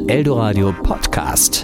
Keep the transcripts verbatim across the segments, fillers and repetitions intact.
Eldoradio Podcast.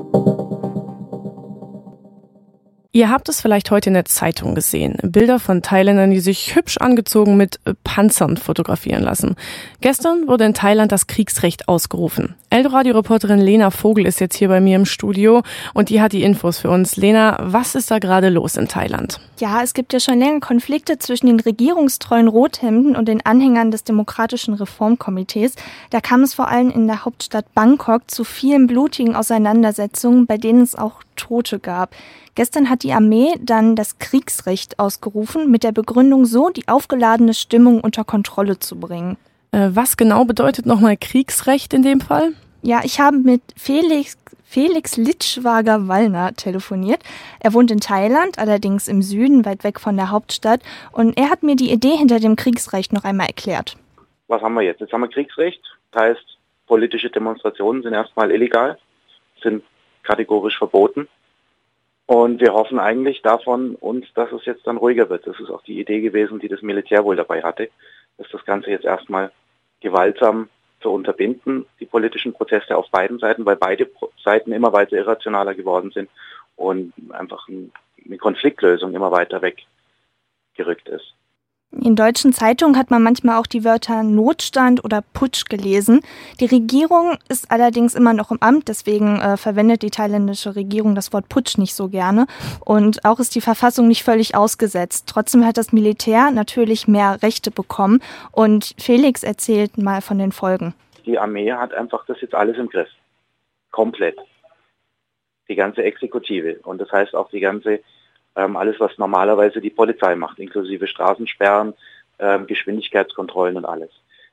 Ihr habt es vielleicht heute in der Zeitung gesehen. Bilder von Thailändern, die sich hübsch angezogen mit Panzern fotografieren lassen. Gestern wurde in Thailand das Kriegsrecht ausgerufen. Eldoradio-Reporterin Lena Vogel ist jetzt hier bei mir im Studio und die hat die Infos für uns. Lena, was ist da gerade los in Thailand? Ja, es gibt ja schon länger Konflikte zwischen den regierungstreuen Rothemden und den Anhängern des Demokratischen Reformkomitees. Da kam es vor allem in der Hauptstadt Bangkok zu vielen blutigen Auseinandersetzungen, bei denen es auch Tote gab. Gestern hat die Armee dann das Kriegsrecht ausgerufen, mit der Begründung, so die aufgeladene Stimmung unter Kontrolle zu bringen. Äh, was genau bedeutet nochmal Kriegsrecht in dem Fall? Ja, ich habe mit Felix, Felix Litschwager-Wallner telefoniert. Er wohnt in Thailand, allerdings im Süden, weit weg von der Hauptstadt. Und er hat mir die Idee hinter dem Kriegsrecht noch einmal erklärt. Was haben wir jetzt? Jetzt haben wir Kriegsrecht. Das heißt, politische Demonstrationen sind erstmal illegal, sind kategorisch verboten. Und wir hoffen eigentlich davon uns, dass es jetzt dann ruhiger wird. Das ist auch die Idee gewesen, die das Militär wohl dabei hatte, dass das Ganze jetzt erstmal gewaltsam zu unterbinden, die politischen Proteste auf beiden Seiten, weil beide Seiten immer weiter irrationaler geworden sind und einfach eine Konfliktlösung immer weiter weggerückt ist. In deutschen Zeitungen hat man manchmal auch die Wörter Notstand oder Putsch gelesen. Die Regierung ist allerdings immer noch im Amt, deswegen äh, verwendet die thailändische Regierung das Wort Putsch nicht so gerne. Und auch ist die Verfassung nicht völlig ausgesetzt. Trotzdem hat das Militär natürlich mehr Rechte bekommen. Und Felix erzählt mal von den Folgen. Die Armee hat einfach das jetzt alles im Griff. Komplett. Die ganze Exekutive. Und das heißt auch die ganze alles, was normalerweise die Polizei macht, inklusive Straßensperren, ähm, Geschwindigkeitskontrollen und alles.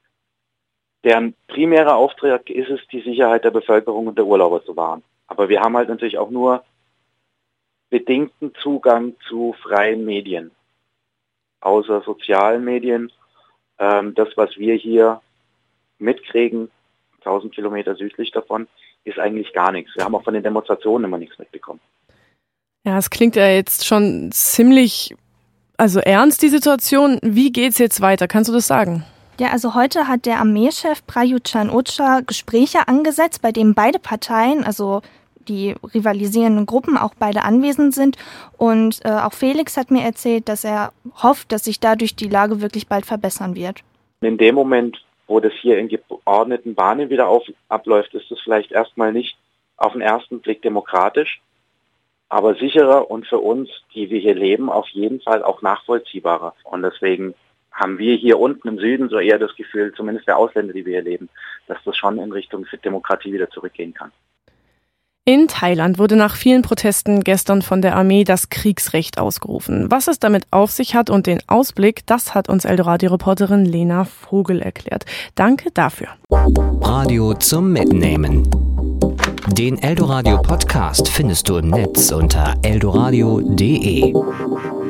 Deren primärer Auftrag ist es, die Sicherheit der Bevölkerung und der Urlauber zu wahren. Aber wir haben halt natürlich auch nur bedingten Zugang zu freien Medien, außer sozialen Medien. Ähm, das, was wir hier mitkriegen, tausend Kilometer südlich davon, ist eigentlich gar nichts. Wir haben auch von den Demonstrationen immer nichts mitbekommen. Ja, es klingt ja jetzt schon ziemlich, also ernst, die Situation. Wie geht's jetzt weiter? Kannst du das sagen? Ja, also heute hat der Armeechef Prayut Chan-o-cha Gespräche angesetzt, bei denen beide Parteien, also die rivalisierenden Gruppen, auch beide anwesend sind. Und äh, auch Felix hat mir erzählt, dass er hofft, dass sich dadurch die Lage wirklich bald verbessern wird. In dem Moment, wo das hier in geordneten Bahnen wieder auf, abläuft, ist es vielleicht erstmal nicht auf den ersten Blick demokratisch, aber sicherer und für uns, die wir hier leben, auf jeden Fall auch nachvollziehbarer. Und deswegen haben wir hier unten im Süden so eher das Gefühl, zumindest der Ausländer, die wir hier leben, dass das schon in Richtung Demokratie wieder zurückgehen kann. In Thailand wurde nach vielen Protesten gestern von der Armee das Kriegsrecht ausgerufen. Was es damit auf sich hat und den Ausblick, das hat uns Eldoradio-Reporterin Lena Vogel erklärt. Danke dafür. Radio zum Mitnehmen. Den Eldoradio Podcast findest du im Netz unter eldoradio punkt de.